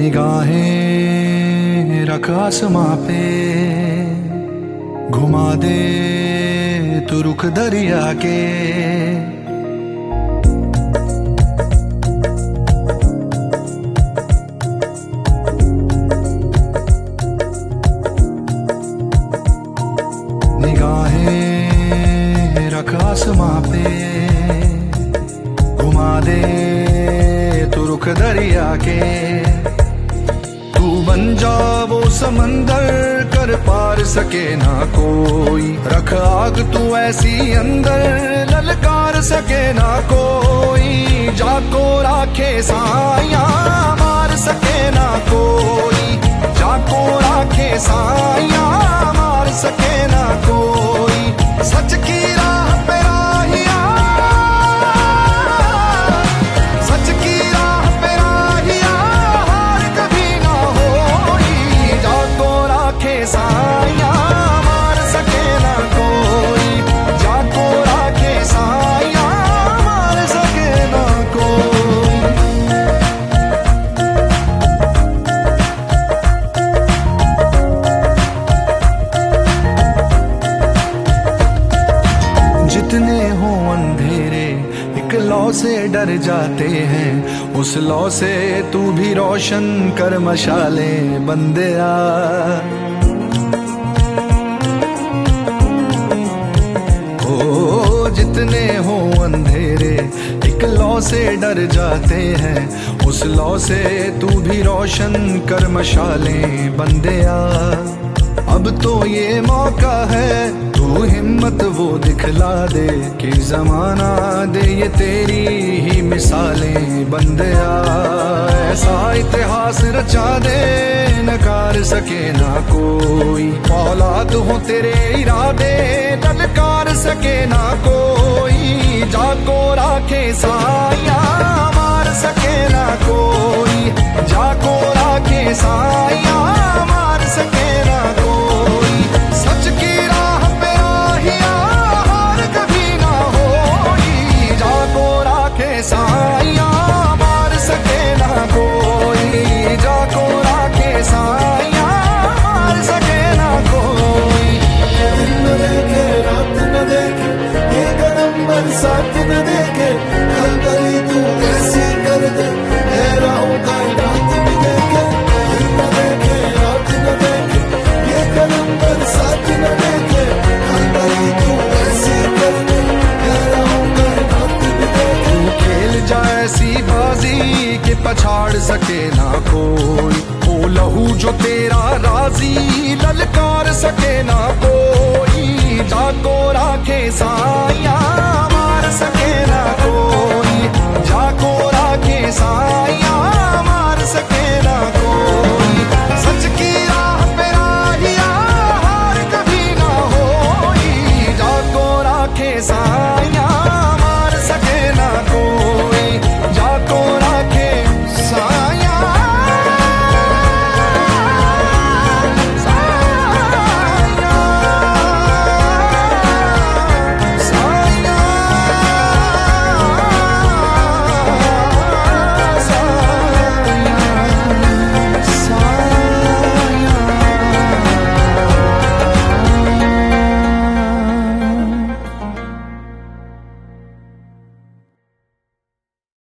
निगाहें रख आसमां पे, घुमा दे तू रुख दरिया के। निगाहें रख आसमां पे, घुमा दे तू रुख दरिया के। तू बन जा वो समंदर, कर पार सके ना कोई। रख आग तू ऐसी अंदर, ललकार सके ना कोई। जाको राखे साया, मार सके ना कोई। जाको राखे साया, मार सके ना कोई। सच की राह पे राहिया, सच की राह पे राहिया, हार कभी ना होई। जाको राखे साया, मार सके ना कोई। जाको राखे साया, मार सके ना कोई। जितने हो अंधेरे एक लौ से डर जाते हैं, उस लौ से तू भी रोशन कर मशाले बंदेया। ओ जितने हो अंधेरे एक लौ से डर जाते हैं, उस लौ से तू भी रोशन कर मशाले बंदेया। अब तो ये मौका है, तू हिम्मत वो दिखला दे कि जमाना दे ये तेरी ही मिसालें बंदेया। ऐसा इतिहास रचा दे नकार सके ना कोई। औलाद हो तेरे इरादे, ललकार सके ना कोई। जाको राखे साया, मार सके ना कोई। जाको राखे साया, मार सके ना कोई। सच की राह पे राहिया, हार कभी ना होई। जाको राखे साया, मार सके ना कोई। जाको राखे साया, मार सके ना कोई। दिन न देखे रात न देखे, ये कदम बरसात न देखे। कल करी तू ऐसी कर दे, राहों का रात भी देखे। दिन न देखे रात न देखे, ये कदम बरसात न देखे। कल करी तू ऐसी कर दे, राहों का रात भी देखे। तू खेल जा ऐसी बाजी के पछाड़ सके ना कोई। ओ लहू जो तेरा राजी, ललकार सके ना कोई। जाको राखे साया,